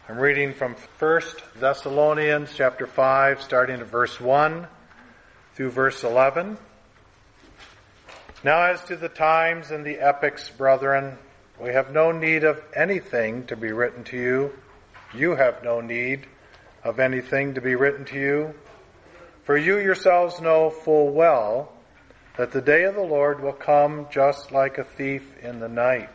I'm reading from 1 Thessalonians chapter 5, starting at verse 1 through verse 11. Now as to the times and the epochs, brethren, we have no need of anything to be written to you. You have no need of anything to be written to you. For you yourselves know full well that the day of the Lord will come just like a thief in the night.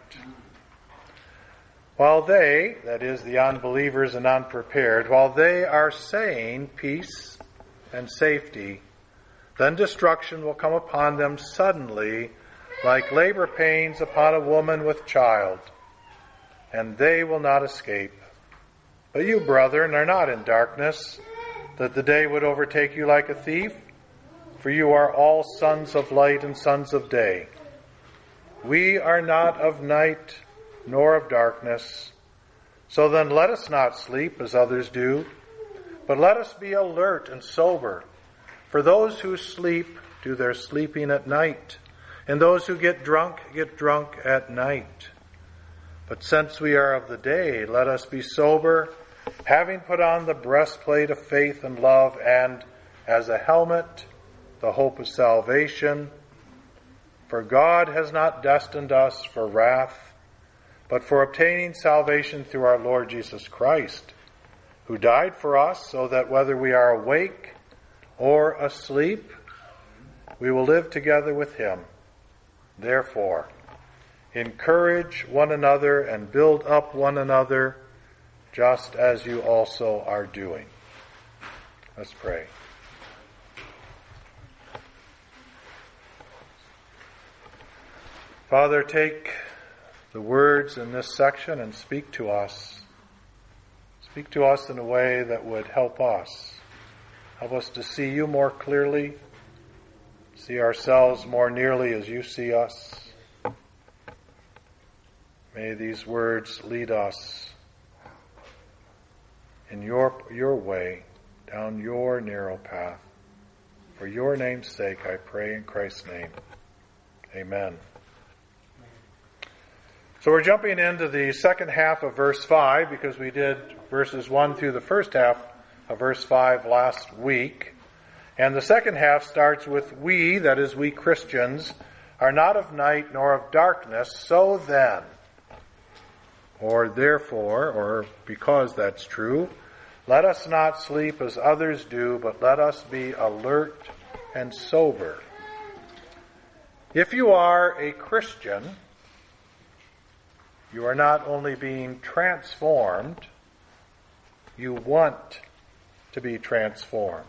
While they, that is, the unbelievers and unprepared, while they are saying peace and safety, then destruction will come upon them suddenly, like labor pains upon a woman with child, and they will not escape. But you, brethren, are not in darkness, that the day would overtake you like a thief, for you are all sons of light and sons of day. We are not of night nor of darkness. So then let us not sleep as others do, but let us be alert and sober. For those who sleep do their sleeping at night, and those who get drunk at night. But since we are of the day, let us be sober, having put on the breastplate of faith and love, and as a helmet, the hope of salvation. For God has not destined us for wrath, but for obtaining salvation through our Lord Jesus Christ, who died for us, so that whether we are awake or asleep, we will live together with him. Therefore, encourage one another and build up one another, just as you also are doing. Let's pray. Father, take the words in this section and speak to us. Speak to us in a way that would help us. Help us to see you more clearly, see ourselves more nearly as you see us. May these words lead us in your way, down your narrow path. For your name's sake, I pray in Christ's name. Amen. So we're jumping into the second half of verse 5 because we did verses 1 through the first half of verse 5 last week. And the second half starts with we, that is we Christians, are not of night nor of darkness, so then, or therefore, or because that's true, let us not sleep as others do, but let us be alert and sober. If you are a Christian, you are not only being transformed, you want to be transformed.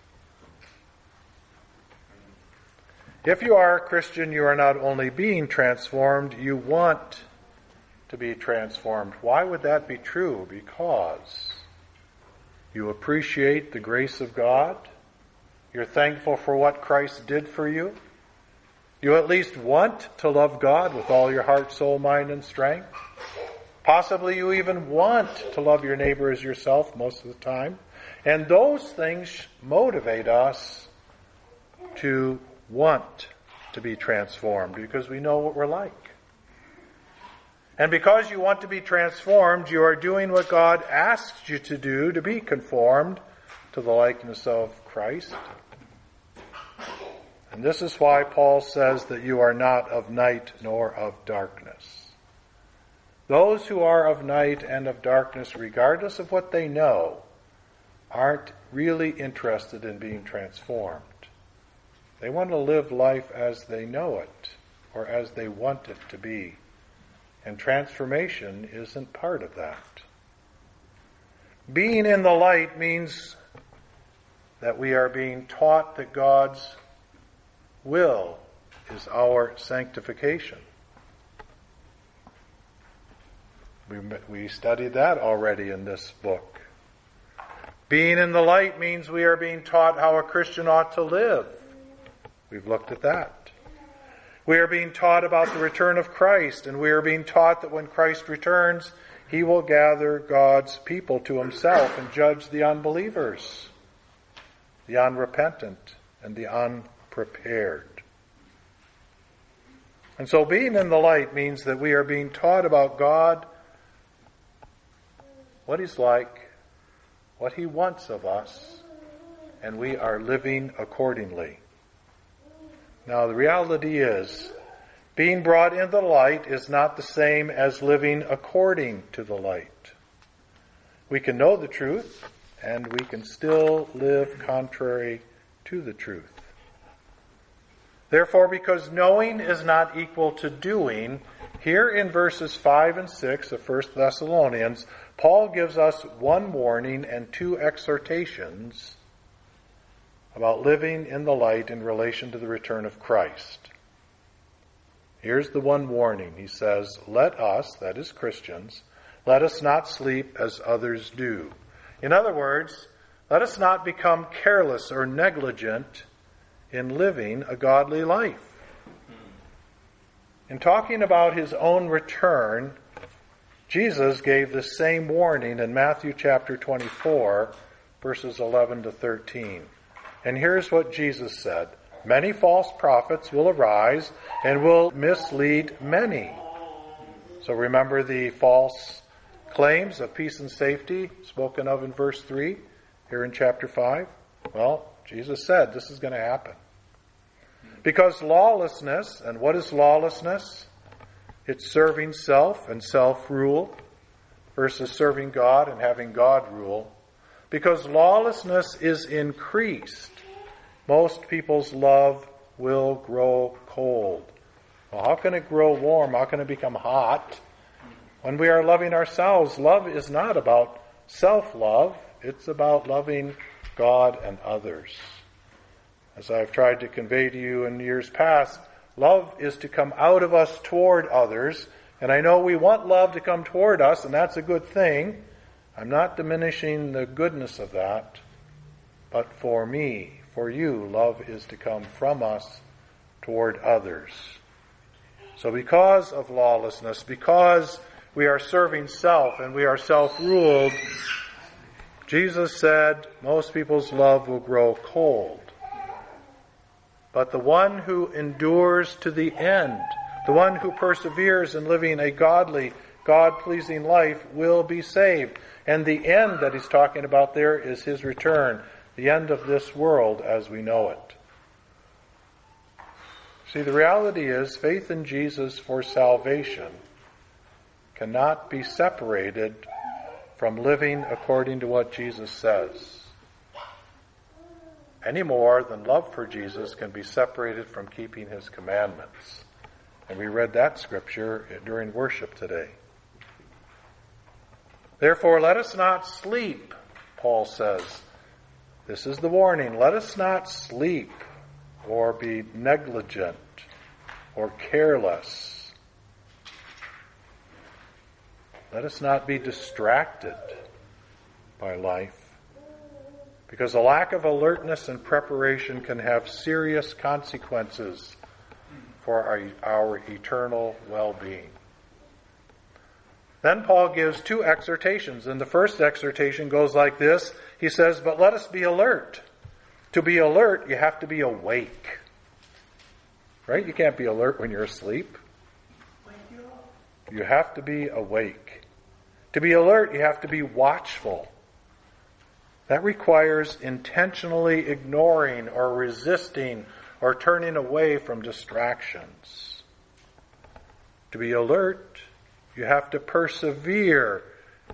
If you are a Christian, you are not only being transformed, you want to be transformed. Why would that be true? Because you appreciate the grace of God. You're thankful for what Christ did for you. You at least want to love God with all your heart, soul, mind, and strength. Possibly you even want to love your neighbor as yourself most of the time. And those things motivate us to want to be transformed because we know what we're like. And because you want to be transformed, you are doing what God asks you to do, to be conformed to the likeness of Christ. And this is why Paul says that you are not of night nor of darkness. Those who are of night and of darkness, regardless of what they know, aren't really interested in being transformed. They want to live life as they know it, or as they want it to be. And transformation isn't part of that. Being in the light means that we are being taught that God's will is our sanctification. We studied that already in this book. Being in the light means we are being taught how a Christian ought to live. We've looked at that. We are being taught about the return of Christ, and we are being taught that when Christ returns, he will gather God's people to himself and judge the unbelievers, the unrepentant, and the unprepared. And so being in the light means that we are being taught about God what He's like, what He wants of us, and we are living accordingly. Now, the reality is, being brought into the light is not the same as living according to the light. We can know the truth, and we can still live contrary to the truth. Therefore, because knowing is not equal to doing, here in verses 5 and 6 of 1 Thessalonians, Paul gives us one warning and two exhortations about living in the light in relation to the return of Christ. Here's the one warning. He says, let us, that is Christians, let us not sleep as others do. In other words, let us not become careless or negligent in living a godly life. In talking about His own return, Jesus gave the same warning in Matthew chapter 24, verses 11 to 13. And here's what Jesus said. Many false prophets will arise and will mislead many. So remember the false claims of peace and safety spoken of in verse 3 here in chapter 5. Well, Jesus said this is going to happen. Because lawlessness, and what is lawlessness? It's serving self and self-rule versus serving God and having God rule. Because lawlessness is increased, most people's love will grow cold. Well, how can it grow warm? How can it become hot? When we are loving ourselves, love is not about self-love. It's about loving God and others. As I've tried to convey to you in years past, love is to come out of us toward others. And I know we want love to come toward us, and that's a good thing. I'm not diminishing the goodness of that. But for me, for you, love is to come from us toward others. So because of lawlessness, because we are serving self and we are self-ruled, Jesus said most people's love will grow cold. But the one who endures to the end, the one who perseveres in living a godly, God-pleasing life will be saved. And the end that he's talking about there is His return, the end of this world as we know it. See, the reality is faith in Jesus for salvation cannot be separated from living according to what Jesus says, any more than love for Jesus can be separated from keeping His commandments. And we read that scripture during worship today. Therefore, let us not sleep, Paul says. This is the warning. Let us not sleep or be negligent or careless. Let us not be distracted by life, because a lack of alertness and preparation can have serious consequences for our eternal well-being. Then Paul gives two exhortations, and the first exhortation goes like this. He says, but let us be alert. To be alert, you have to be awake. Right? You can't be alert when you're asleep. You have to be awake. To be alert, you have to be watchful. That requires intentionally ignoring or resisting or turning away from distractions. To be alert, you have to persevere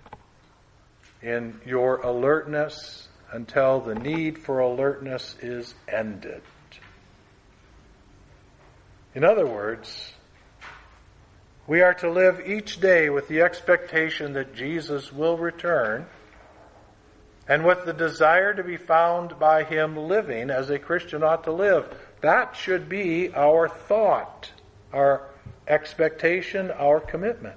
in your alertness until the need for alertness is ended. In other words, we are to live each day with the expectation that Jesus will return, and with the desire to be found by Him living as a Christian ought to live. That should be our thought, our expectation, our commitment.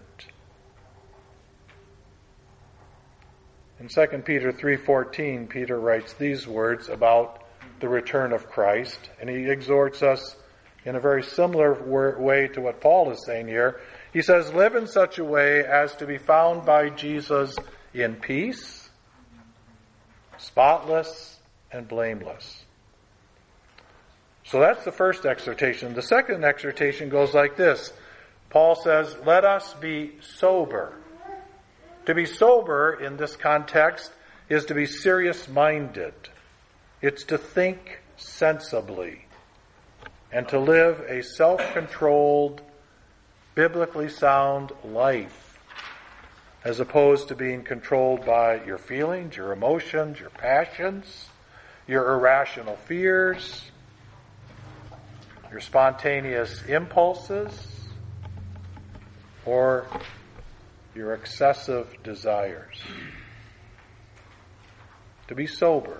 In 2 Peter 3:14, Peter writes these words about the return of Christ, and he exhorts us in a very similar way to what Paul is saying here. He says, live in such a way as to be found by Jesus in peace, spotless, and blameless. So that's the first exhortation. The second exhortation goes like this. Paul says, let us be sober. To be sober in this context is to be serious-minded. It's to think sensibly and to live a self-controlled, biblically sound life, as opposed to being controlled by your feelings, your emotions, your passions, your irrational fears, your spontaneous impulses, or your excessive desires. To be sober.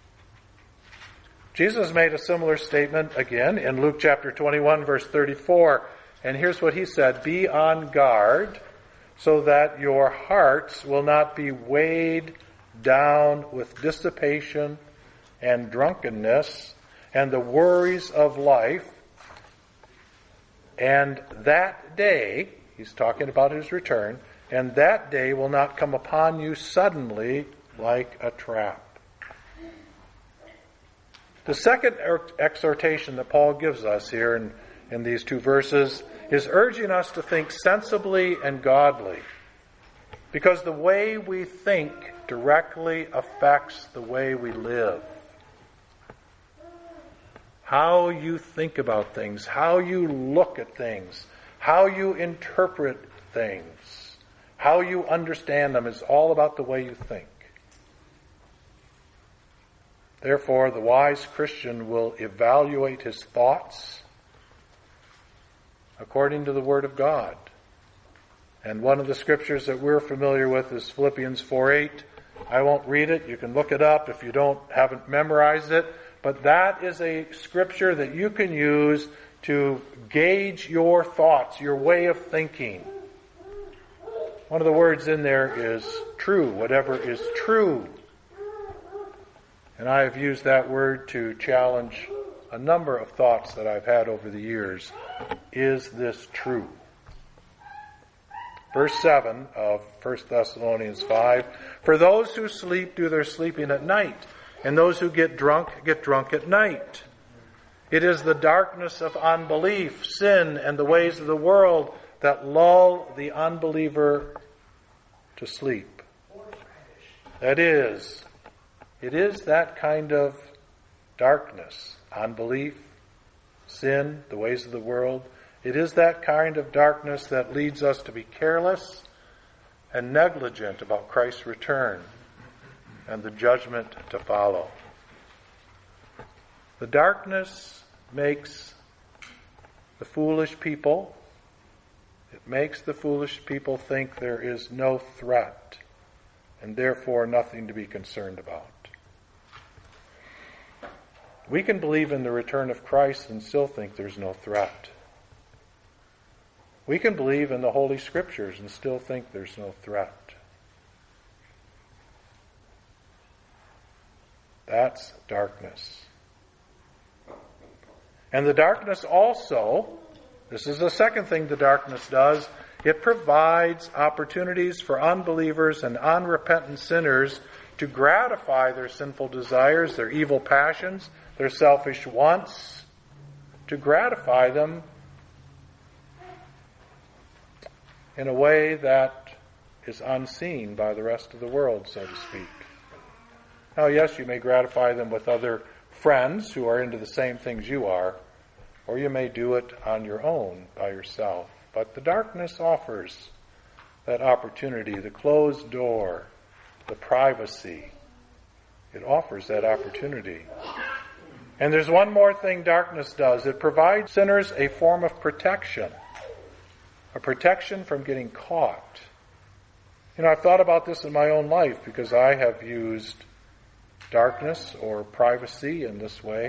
Jesus made a similar statement again in Luke chapter 21, verse 34. And here's what he said: "Be on guard so that your hearts will not be weighed down with dissipation and drunkenness and the worries of life. And that day," he's talking about his return, "and that day will not come upon you suddenly like a trap." The second exhortation that Paul gives us here in these two verses is urging us to think sensibly and godly, because the way we think directly affects the way we live. How you think about things, how you look at things, how you interpret things, how you understand them is all about the way you think. Therefore, the wise Christian will evaluate his thoughts according to the Word of God. And one of the scriptures that we're familiar with is Philippians 4:8. I won't read it. You can look it up if you haven't memorized it. But that is a scripture that you can use to gauge your thoughts, your way of thinking. One of the words in there is true, whatever is true. And I have used that word to challenge a number of thoughts that I've had over the years. Is this true? Verse 7 of 1 Thessalonians 5, "For those who sleep do their sleeping at night, and those who get drunk at night. It is the darkness of unbelief, sin, and the ways of the world that lull the unbeliever to sleep." That is, it is that kind of darkness, unbelief, sin, the ways of the world. It is that kind of darkness that leads us to be careless and negligent about Christ's return and the judgment to follow. The darkness makes the foolish people, it makes the foolish people think there is no threat and therefore nothing to be concerned about. We can believe in the return of Christ and still think there's no threat. We can believe in the Holy Scriptures and still think there's no threat. That's darkness. And the darkness also, this is the second thing the darkness does, it provides opportunities for unbelievers and unrepentant sinners to gratify their sinful desires, their evil passions, their selfish wants, to gratify them in a way that is unseen by the rest of the world, so to speak. Now, yes, you may gratify them with other friends who are into the same things you are, or you may do it on your own, by yourself. But the darkness offers that opportunity, the closed door, the privacy. It offers that opportunity. And there's one more thing darkness does. It provides sinners a form of protection. A protection from getting caught. I've thought about this in my own life because I have used darkness or privacy in this way.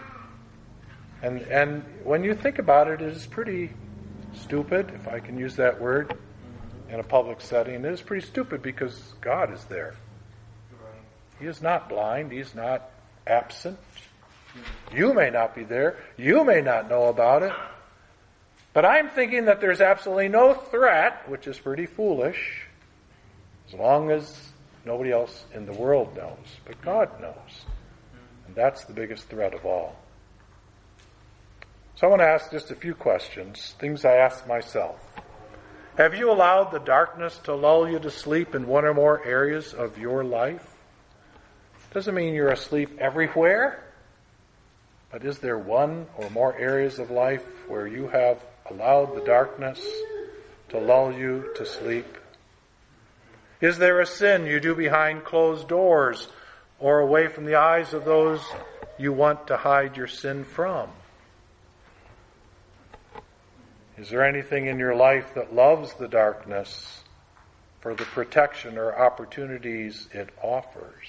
And when you think about it, it is pretty stupid, if I can use that word, in a public setting. It is pretty stupid because God is there. He is not blind. He's not absent. You may not be there. You may not know about it. But I'm thinking that there's absolutely no threat, which is pretty foolish, as long as nobody else in the world knows. But God knows. And that's the biggest threat of all. So I want to ask just a few questions, things I ask myself. Have you allowed the darkness to lull you to sleep in one or more areas of your life? Doesn't mean you're asleep everywhere, but is there one or more areas of life where you have allowed the darkness to lull you to sleep? Is there a sin you do behind closed doors or away from the eyes of those you want to hide your sin from? Is there anything in your life that loves the darkness for the protection or opportunities it offers?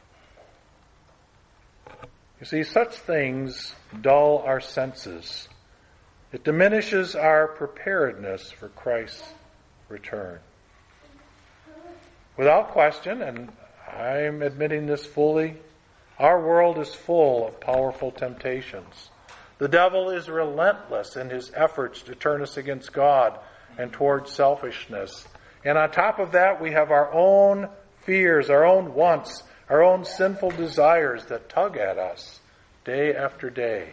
You see, such things dull our senses. It diminishes our preparedness for Christ's return. Without question, and I'm admitting this fully, our world is full of powerful temptations. The devil is relentless in his efforts to turn us against God and towards selfishness. And on top of that, we have our own fears, our own wants, our own sinful desires that tug at us day after day.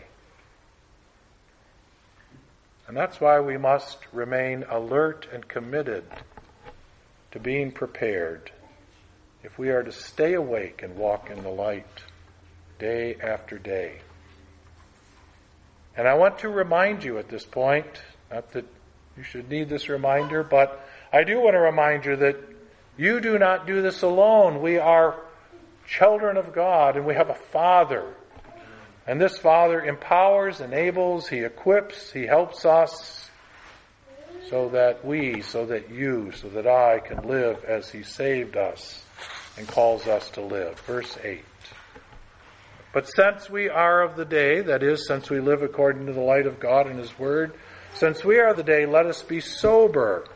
And that's why we must remain alert and committed to being prepared if we are to stay awake and walk in the light day after day. And I want to remind you at this point, not that you should need this reminder, but I do want to remind you that you do not do this alone. We are children of God, and we have a Father. And this Father empowers, enables, He equips, He helps us so that we, so that you, so that I can live as He saved us and calls us to live. Verse 8. But since we are of the day, that is, since we live according to the light of God and His Word, since we are of the day, let us be sober.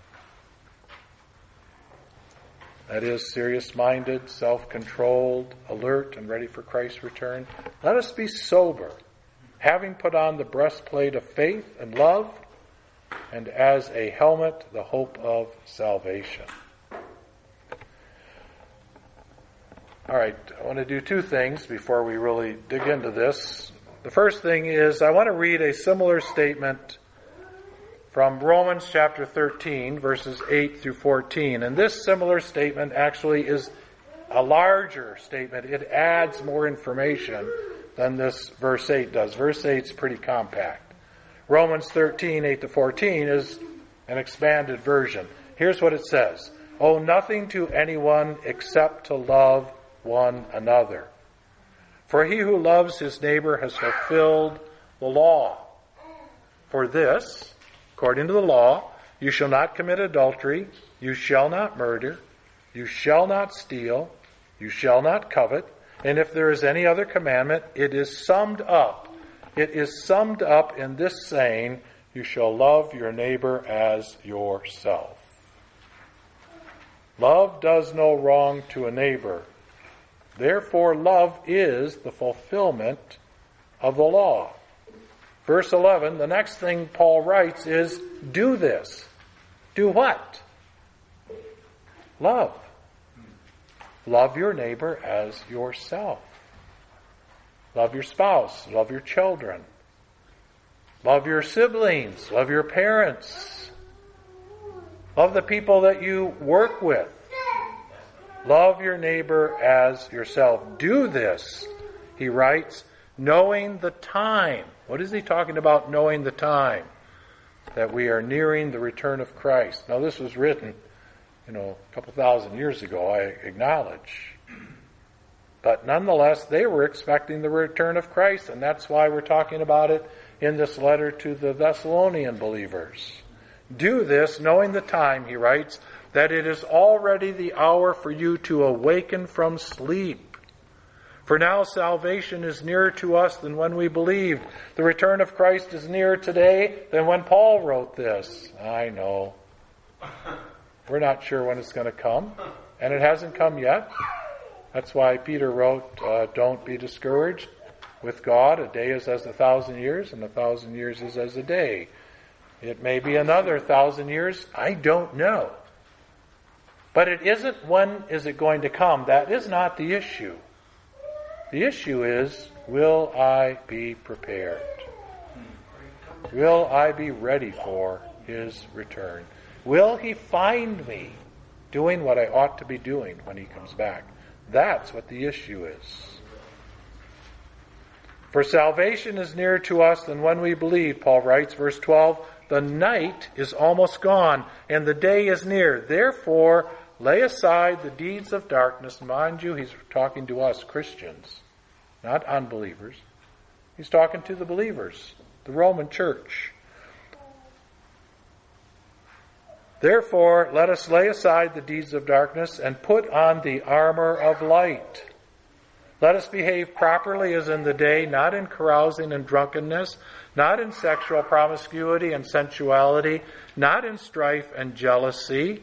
That is, serious-minded, self-controlled, alert, and ready for Christ's return. Let us be sober, having put on the breastplate of faith and love, and as a helmet, the hope of salvation. All right, I want to do two things before we really dig into this. The first thing is I want to read a similar statement from Romans chapter 13, verses 8 through 14. And this similar statement actually is a larger statement. It adds more information than this verse 8 does. Verse 8 is pretty compact. Romans 13, 8 to 14 is an expanded version. Here's what it says. Owe nothing to anyone except to love one another. For he who loves his neighbor has fulfilled the law. For this, according to the law, you shall not commit adultery, you shall not murder, you shall not steal, you shall not covet, and if there is any other commandment, it is summed up. It is summed up in this saying, you shall love your neighbor as yourself. Love does no wrong to a neighbor. Therefore, love is the fulfillment of the law. Verse 11, the next thing Paul writes is, do this. Do what? Love. Love your neighbor as yourself. Love your spouse. Love your children. Love your siblings. Love your parents. Love the people that you work with. Love your neighbor as yourself. Do this, he writes, knowing the time. What is he talking about, knowing the time? That we are nearing the return of Christ. Now, this was written, a couple thousand years ago, I acknowledge. But nonetheless, they were expecting the return of Christ, and that's why we're talking about it in this letter to the Thessalonian believers. Do this, knowing the time, he writes, that it is already the hour for you to awaken from sleep. For now salvation is nearer to us than when we believed. The return of Christ is nearer today than when Paul wrote this. I know. We're not sure when it's going to come, and it hasn't come yet. That's why Peter wrote, don't be discouraged with God. A day is as 1,000 years, and 1,000 years is as a day. It may be another 1,000 years. I don't know. But it isn't when is it going to come. That is not the issue. The issue is, will I be prepared? Will I be ready for His return? Will he find me doing what I ought to be doing when he comes back? That's what the issue is. For salvation is nearer to us than when we believe, Paul writes, verse 12, the night is almost gone, and the day is near. Therefore, lay aside the deeds of darkness. Mind you, he's talking to us Christians, not unbelievers. He's talking to the believers, the Roman church. Therefore, let us lay aside the deeds of darkness and put on the armor of light. Let us behave properly as in the day, not in carousing and drunkenness, not in sexual promiscuity and sensuality, not in strife and jealousy,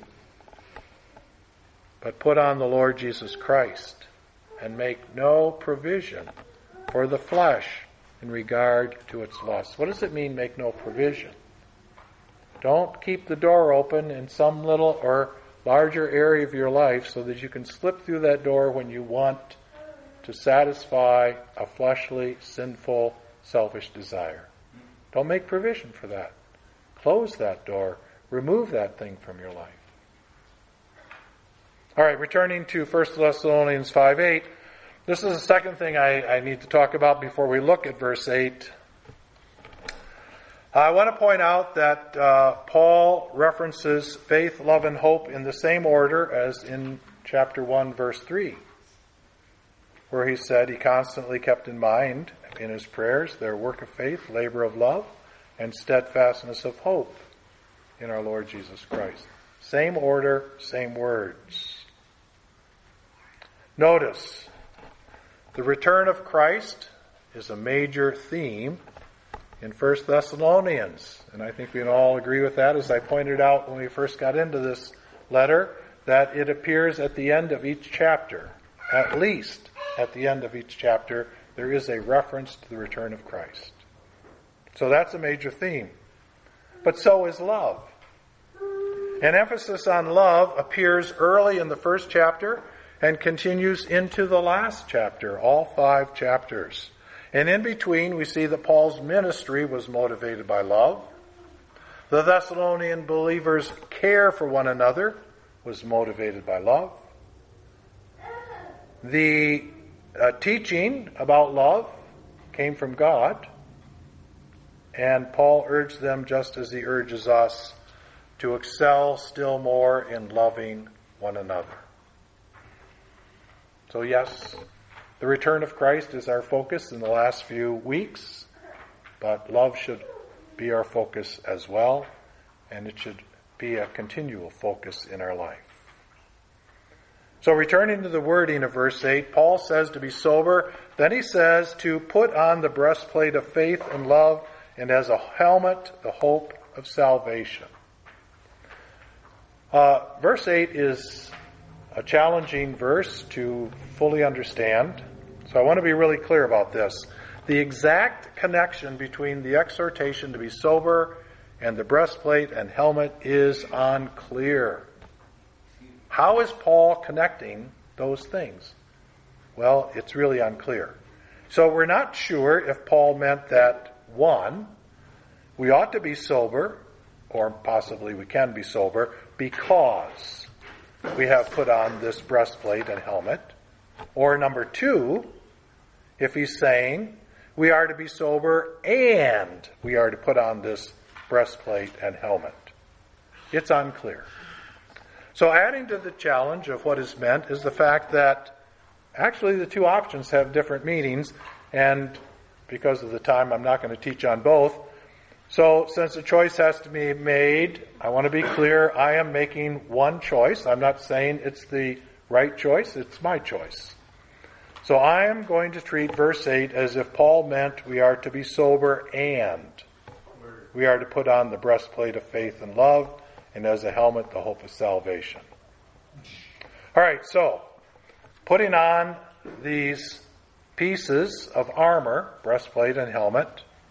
but put on the Lord Jesus Christ and make no provision for the flesh in regard to its lusts. What does it mean, make no provision? Don't keep the door open in some little or larger area of your life so that you can slip through that door when you want to satisfy a fleshly, sinful, selfish desire. Don't make provision for that. Close that door. Remove that thing from your life. All right, returning to 1 Thessalonians 5:8. This is the second thing I need to talk about before we look at verse 8. I want to point out that Paul references faith, love, and hope in the same order as in chapter 1, verse 3, where he said he constantly kept in mind in his prayers their work of faith, labor of love, and steadfastness of hope in our Lord Jesus Christ. Same order, same words. Notice, the return of Christ is a major theme in 1 Thessalonians. And I think we can all agree with that, as I pointed out when we first got into this letter, that it appears at the end of each chapter. At least at the end of each chapter, there is a reference to the return of Christ. So that's a major theme. But so is love. An emphasis on love appears early in the first chapter and continues into the last chapter, all 5 chapters. And in between, we see that Paul's ministry was motivated by love. The Thessalonian believers' care for one another was motivated by love. The teaching about love came from God. And Paul urged them, just as he urges us, to excel still more in loving one another. So yes, the return of Christ is our focus in the last few weeks, but love should be our focus as well, and it should be a continual focus in our life. So returning to the wording of verse 8, Paul says to be sober, then he says to put on the breastplate of faith and love, and as a helmet, the hope of salvation. Verse 8 is a challenging verse to fully understand. So I want to be really clear about this. The exact connection between the exhortation to be sober and the breastplate and helmet is unclear. How is Paul connecting those things? Well, it's really unclear. So we're not sure if Paul meant that, 1, we ought to be sober, or possibly we can be sober, because we have put on this breastplate and helmet. Or number 2, if he's saying we are to be sober and we are to put on this breastplate and helmet. It's unclear. So adding to the challenge of what is meant is the fact that actually the 2 options have different meanings, and because of the time I'm not going to teach on both. So since a choice has to be made, I want to be clear, I am making one choice. I'm not saying it's the right choice, it's my choice. So I am going to treat verse 8 as if Paul meant we are to be sober and we are to put on the breastplate of faith and love, and as a helmet, the hope of salvation. All right, so putting on these pieces of armor, breastplate and helmet,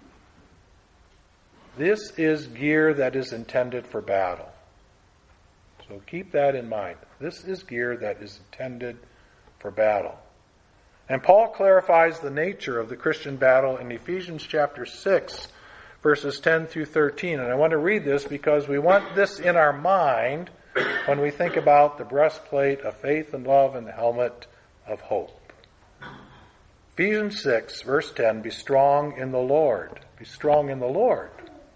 this is gear that is intended for battle. So keep that in mind. This is gear that is intended for battle. And Paul clarifies the nature of the Christian battle in Ephesians chapter 6, verses 10 through 13. And I want to read this because we want this in our mind when we think about the breastplate of faith and love and the helmet of hope. Ephesians 6, verse 10, be strong in the Lord. Be strong in the Lord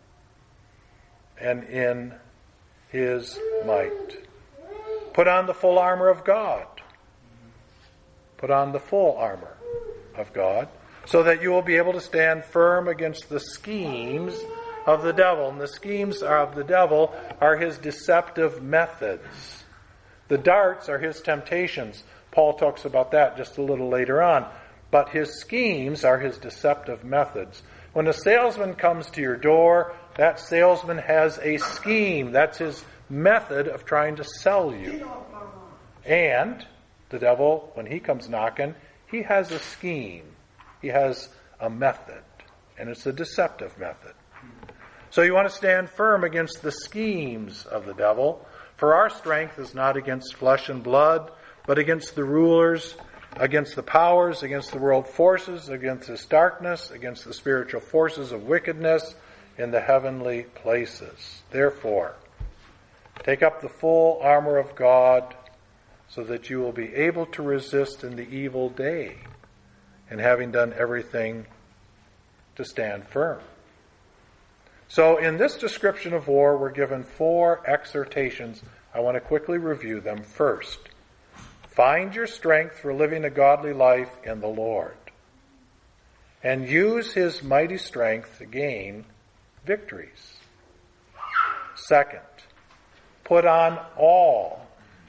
and in His might. Put on the full armor of God. Put on the full armor of God so that you will be able to stand firm against the schemes of the devil. And the schemes of the devil are his deceptive methods. The darts are his temptations. Paul talks about that just a little later on. But his schemes are his deceptive methods. When a salesman comes to your door, that salesman has a scheme. That's his method of trying to sell you. And the devil, when he comes knocking, he has a scheme. He has a method. And it's a deceptive method. So you want to stand firm against the schemes of the devil. For our strength is not against flesh and blood, but against the rulers, against the powers, against the world forces, against this darkness, against the spiritual forces of wickedness in the heavenly places. Therefore, take up the full armor of God so that you will be able to resist in the evil day, and having done everything, to stand firm. So in this description of war, we're given 4 exhortations. I want to quickly review them. First, find your strength for living a godly life in the Lord, and use His mighty strength to gain victories. Second, put on all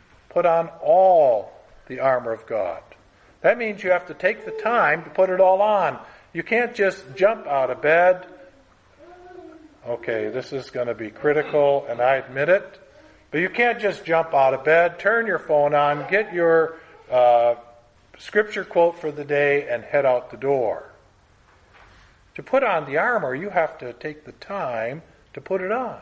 the armor of God. That means you have to take the time to put it all on. You can't just jump out of bed. Okay, this is going to be critical, and I admit it. But you can't just jump out of bed, turn your phone on, get your scripture quote for the day, and head out the door. To put on the armor, you have to take the time to put it on.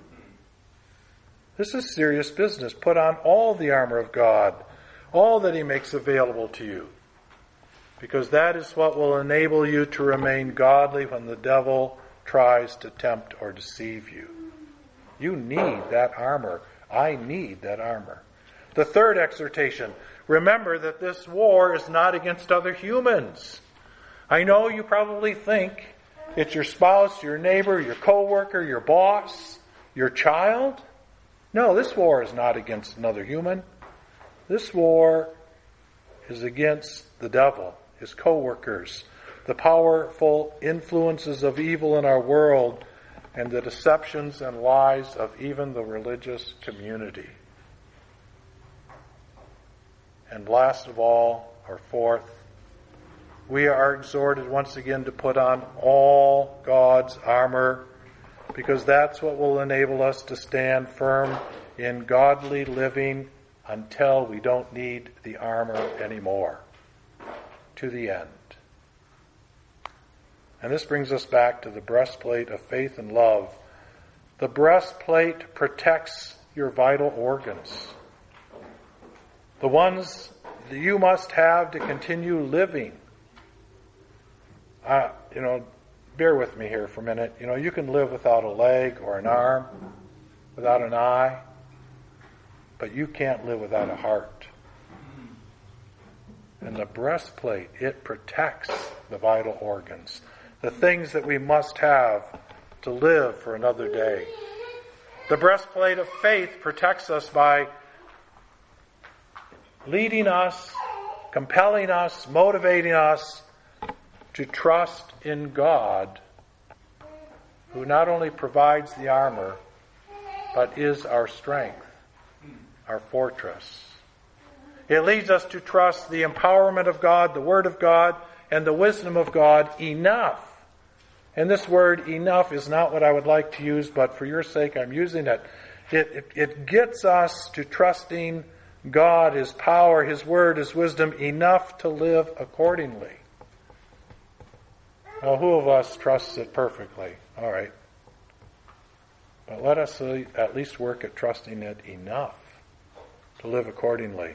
This is serious business. Put on all the armor of God, all that He makes available to you, because that is what will enable you to remain godly when the devil tries to tempt or deceive you. You need that armor. I need that armor. The third exhortation, remember that this war is not against other humans. I know you probably think it's your spouse, your neighbor, your coworker, your boss, your child. No, this war is not against another human. This war is against the devil, his co-workers, the powerful influences of evil in our world, and the deceptions and lies of even the religious community. And last of all, or fourth, we are exhorted once again to put on all God's armor, because that's what will enable us to stand firm in godly living until we don't need the armor anymore, to the end. And this brings us back to the breastplate of faith and love. The breastplate protects your vital organs, the ones that you must have to continue living. Bear with me here for a minute. You can live without a leg or an arm, without an eye, but you can't live without a heart. And the breastplate, it protects the vital organs, the things that we must have to live for another day. The breastplate of faith protects us by leading us, compelling us, motivating us to trust in God, who not only provides the armor, but is our strength, our fortress. It leads us to trust the empowerment of God, the Word of God, and the wisdom of God enough. And this word enough is not what I would like to use, but for your sake I'm using it. It gets us to trusting God, His power, His Word, His wisdom enough to live accordingly. Now, who of us trusts it perfectly? All right. But let us at least work at trusting it enough to live accordingly.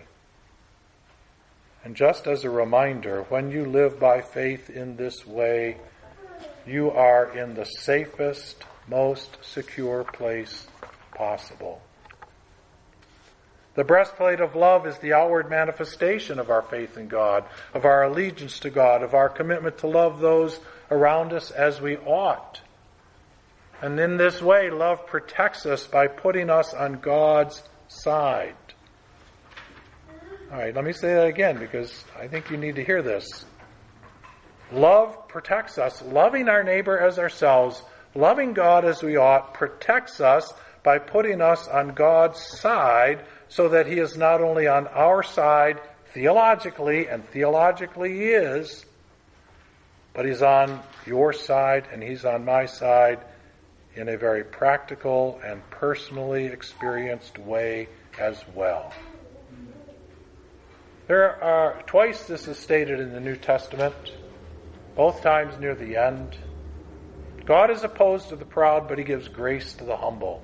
And just as a reminder, when you live by faith in this way, you are in the safest, most secure place possible. The breastplate of love is the outward manifestation of our faith in God, of our allegiance to God, of our commitment to love those around us as we ought. And in this way, love protects us by putting us on God's side. All right, let me say that again because I think you need to hear this. Love protects us. Loving our neighbor as ourselves, loving God as we ought, protects us by putting us on God's side so that He is not only on our side theologically, and theologically He is, but He's on your side and He's on my side in a very practical and personally experienced way as well. There are twice this is stated in the New Testament, both times near the end. God is opposed to the proud, but He gives grace to the humble.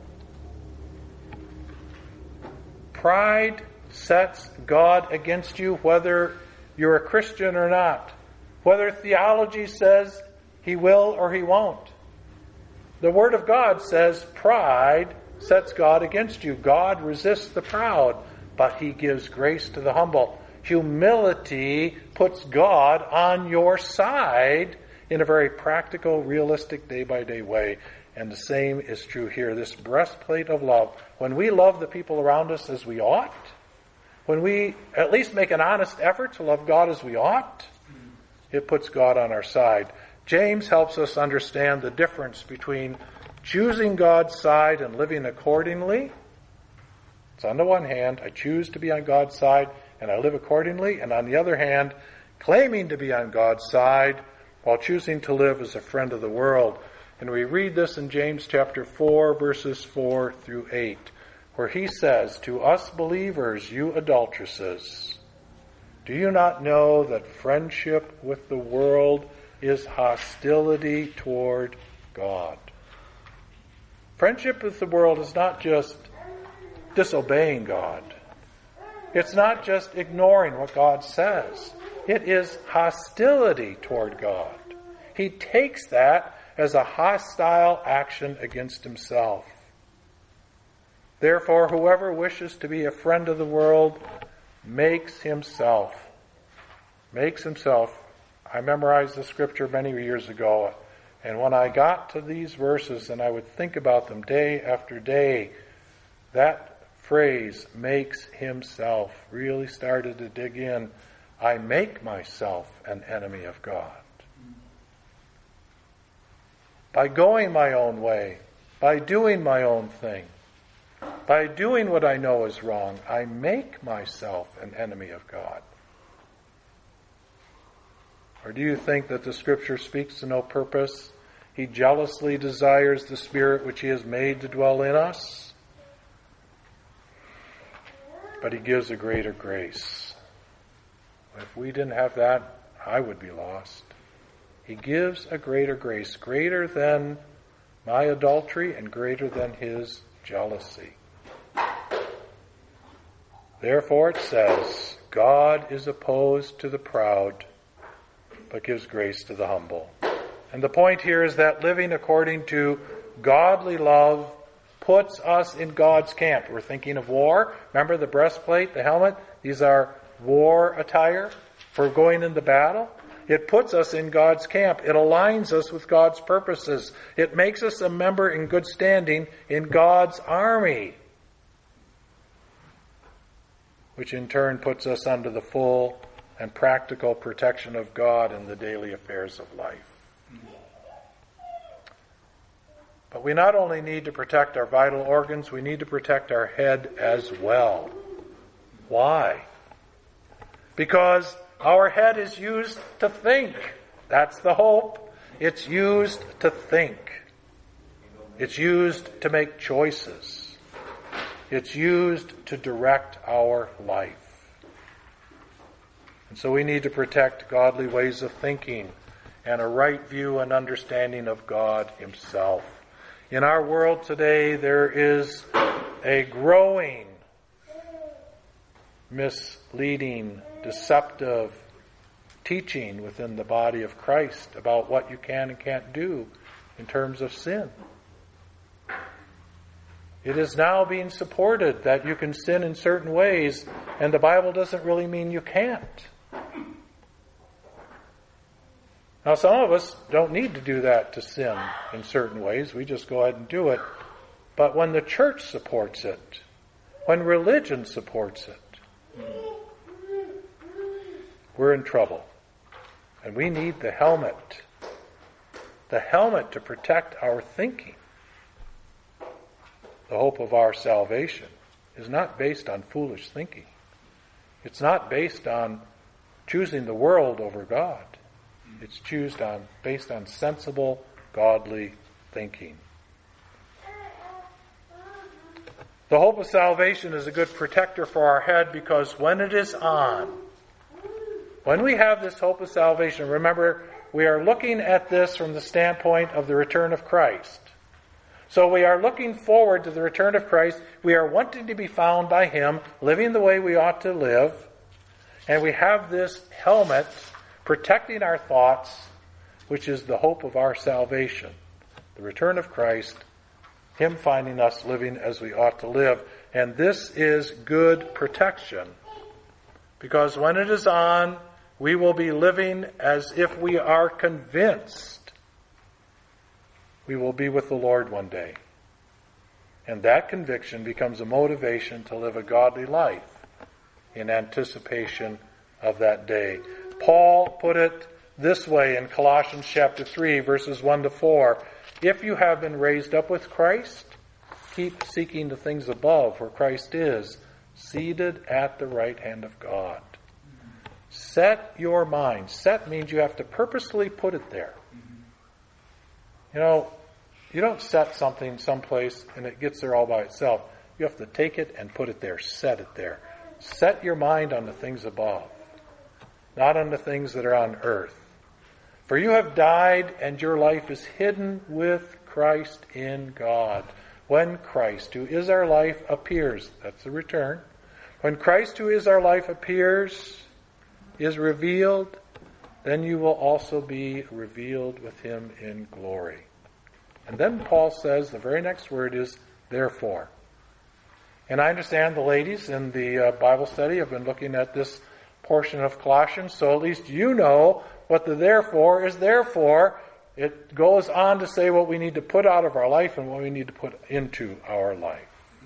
Pride sets God against you whether you're a Christian or not, whether theology says He will or He won't. The Word of God says pride sets God against you. God resists the proud, but He gives grace to the humble. Humility puts God on your side in a very practical, realistic, day-by-day way. And the same is true here. This breastplate of love. When we love the people around us as we ought, when we at least make an honest effort to love God as we ought, it puts God on our side. James helps us understand the difference between choosing God's side and living accordingly. So on the one hand, I choose to be on God's side and I live accordingly. And on the other hand, claiming to be on God's side while choosing to live as a friend of the world. And we read this in James chapter 4, verses 4 through 8, where he says, "To us believers, you adulteresses, do you not know that friendship with the world is hostility toward God?" Friendship with the world is not just disobeying God. It's not just ignoring what God says. It is hostility toward God. He takes that as a hostile action against himself. Therefore, whoever wishes to be a friend of the world makes himself. I memorized the scripture many years ago, and when I got to these verses and I would think about them day after day, that phrase, makes himself, really started to dig in. I make myself an enemy of God. By going my own way, by doing my own thing, by doing what I know is wrong, I make myself an enemy of God. Or do you think that the Scripture speaks to no purpose? He jealously desires the Spirit which He has made to dwell in us, but He gives a greater grace. If we didn't have that, I would be lost. He gives a greater grace, greater than my adultery and greater than His jealousy. Therefore it says, God is opposed to the proud, but gives grace to the humble. And the point here is that living according to godly love puts us in God's camp. We're thinking of war. Remember the breastplate, the helmet? These are war attire for going into battle. It puts us in God's camp. It aligns us with God's purposes. It makes us a member in good standing in God's army, which in turn puts us under the full and practical protection of God in the daily affairs of life. But we not only need to protect our vital organs, we need to protect our head as well. Why? Because our head is used to think. That's the hope. It's used to think. It's used to make choices. It's used to direct our life. And so we need to protect godly ways of thinking and a right view and understanding of God Himself. In our world today, there is a growing, misleading, deceptive teaching within the body of Christ about what you can and can't do in terms of sin. It is now being supported that you can sin in certain ways, and the Bible doesn't really mean you can't. Now, some of us don't need to do that to sin in certain ways. We just go ahead and do it. But when the church supports it, when religion supports it, we're in trouble. And we need the helmet to protect our thinking. The hope of our salvation is not based on foolish thinking. It's not based on choosing the world over God. It's based on sensible, godly thinking. The hope of salvation is a good protector for our head because when it is on, when we have this hope of salvation, remember, we are looking at this from the standpoint of the return of Christ. So we are looking forward to the return of Christ. We are wanting to be found by Him, living the way we ought to live. And we have this helmet protecting our thoughts, which is the hope of our salvation. The return of Christ, Him finding us living as we ought to live. And this is good protection. Because when it is on, we will be living as if we are convinced we will be with the Lord one day. And that conviction becomes a motivation to live a godly life in anticipation of that day. Paul put it this way in Colossians chapter 3, verses 1 to 4. If you have been raised up with Christ, keep seeking the things above where Christ is, seated at the right hand of God. Set your mind. Set means you have to purposely put it there. You know, you don't set something someplace and it gets there all by itself. You have to take it and put it there. Set it there. Set your mind on the things above, not on the things that are on earth. For you have died and your life is hidden with Christ in God. When Christ, who is our life, appears, that's the return. When Christ, who is our life, appears, is revealed, then you will also be revealed with Him in glory. And then Paul says, the very next word is, therefore. And I understand the ladies in the Bible study have been looking at this portion of Colossians, so at least you know what the therefore is there for. It goes on to say what we need to put out of our life and what we need to put into our life.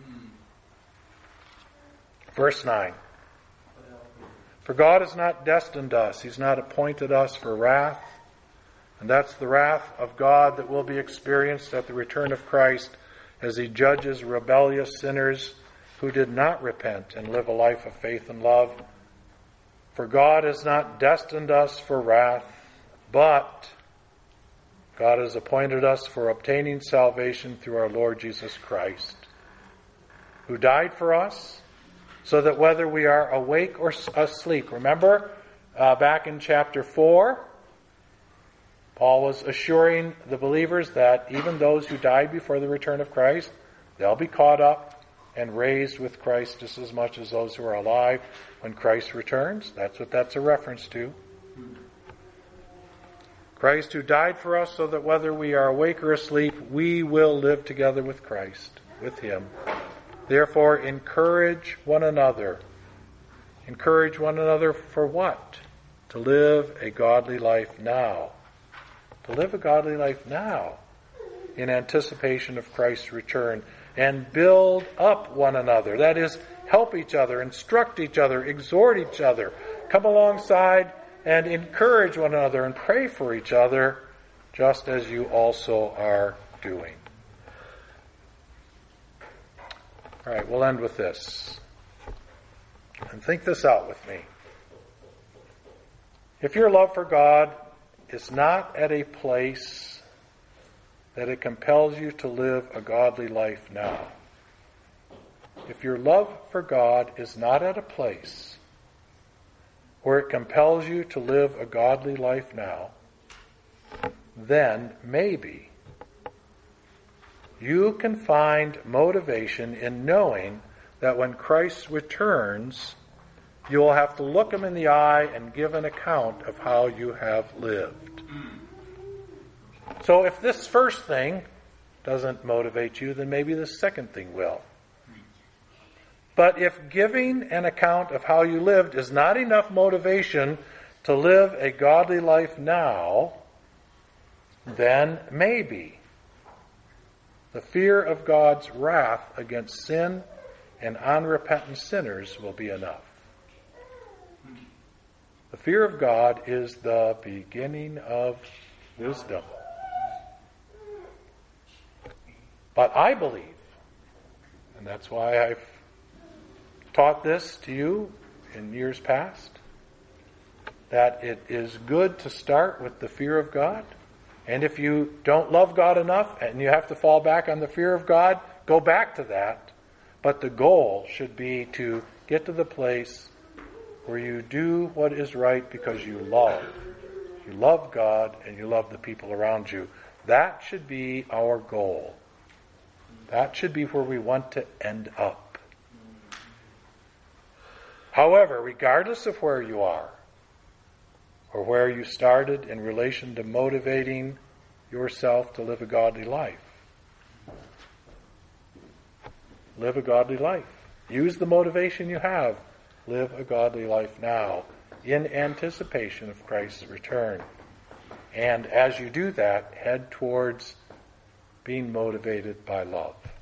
Verse 9. For God has not destined us, He's not appointed us for wrath, and that's the wrath of God that will be experienced at the return of Christ as He judges rebellious sinners who did not repent and live a life of faith and love. For God has not destined us for wrath, but God has appointed us for obtaining salvation through our Lord Jesus Christ, who died for us, so that whether we are awake or asleep. Remember, back in chapter 4, Paul was assuring the believers that even those who died before the return of Christ, they'll be caught up and raised with Christ just as much as those who are alive when Christ returns. That's what that's a reference to. Christ who died for us so that whether we are awake or asleep, we will live together with Christ, with Him. Therefore, encourage one another. Encourage one another for what? To live a godly life now. To live a godly life now in anticipation of Christ's return. And build up one another. That is, help each other, instruct each other, exhort each other. Come alongside and encourage one another and pray for each other, just as you also are doing. All right, we'll end with this. And think this out with me. If your love for God is not at a place that it compels you to live a godly life now, if your love for God is not at a place where it compels you to live a godly life now, then maybe you can find motivation in knowing that when Christ returns, You will have to look them in the eye and give an account of how you have lived. So if this first thing doesn't motivate you, then maybe the second thing will. But if giving an account of how you lived is not enough motivation to live a godly life now, then maybe the fear of God's wrath against sin and unrepentant sinners will be enough. The fear of God is the beginning of wisdom. But I believe, and that's why I've taught this to you in years past, that it is good to start with the fear of God. And if you don't love God enough and you have to fall back on the fear of God, go back to that. But the goal should be to get to the place where you do what is right because you love. You love God and you love the people around you. That should be our goal. That should be where we want to end up. However, regardless of where you are, or where you started in relation to motivating yourself to live a godly life, live a godly life. Use the motivation you have. Live a godly life now in anticipation of Christ's return. And as you do that, head towards being motivated by love.